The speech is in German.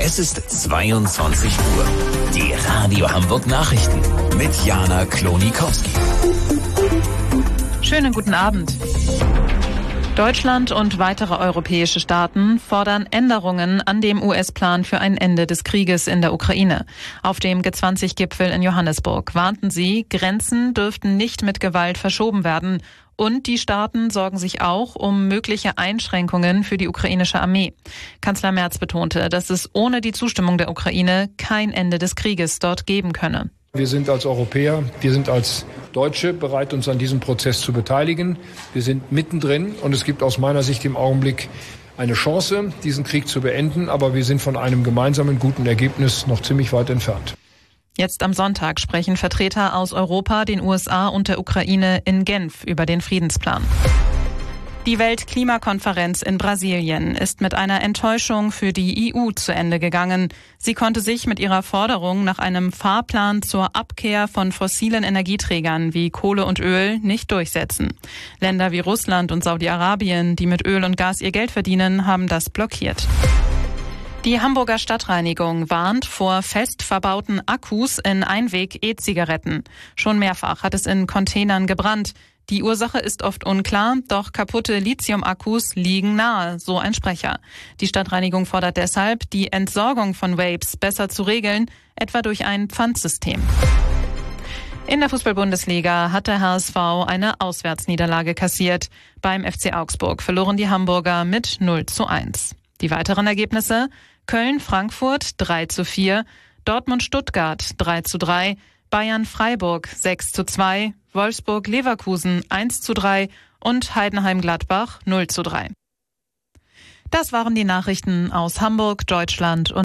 Es ist 22 Uhr. Die Radio Hamburg Nachrichten mit Jana Klonikowski. Schönen guten Abend. Deutschland und weitere europäische Staaten fordern Änderungen an dem US-Plan für ein Ende des Krieges in der Ukraine. Auf dem G20-Gipfel in Johannesburg warnten sie, Grenzen dürften nicht mit Gewalt verschoben werden. Und die Staaten sorgen sich auch um mögliche Einschränkungen für die ukrainische Armee. Kanzler Merz betonte, dass es ohne die Zustimmung der Ukraine kein Ende des Krieges dort geben könne. Wir sind als Europäer, wir sind als Deutsche bereit, uns an diesem Prozess zu beteiligen. Wir sind mittendrin und es gibt aus meiner Sicht im Augenblick eine Chance, diesen Krieg zu beenden. Aber wir sind von einem gemeinsamen guten Ergebnis noch ziemlich weit entfernt. Jetzt am Sonntag sprechen Vertreter aus Europa, den USA und der Ukraine in Genf über den Friedensplan. Die Weltklimakonferenz in Brasilien ist mit einer Enttäuschung für die EU zu Ende gegangen. Sie konnte sich mit ihrer Forderung nach einem Fahrplan zur Abkehr von fossilen Energieträgern wie Kohle und Öl nicht durchsetzen. Länder wie Russland und Saudi-Arabien, die mit Öl und Gas ihr Geld verdienen, haben das blockiert. Die Hamburger Stadtreinigung warnt vor fest verbauten Akkus in Einweg-E-Zigaretten. Schon mehrfach hat es in Containern gebrannt. Die Ursache ist oft unklar, doch kaputte Lithium-Akkus liegen nahe, so ein Sprecher. Die Stadtreinigung fordert deshalb, die Entsorgung von Vapes besser zu regeln, etwa durch ein Pfandsystem. In der Fußball-Bundesliga hat der HSV eine Auswärtsniederlage kassiert. Beim FC Augsburg verloren die Hamburger mit 0:1. Die weiteren Ergebnisse: Köln-Frankfurt 3:4, Dortmund-Stuttgart 3:3, Bayern-Freiburg 6:2, Wolfsburg-Leverkusen 1:3 und Heidenheim-Gladbach 0:3. Das waren die Nachrichten aus Hamburg, Deutschland und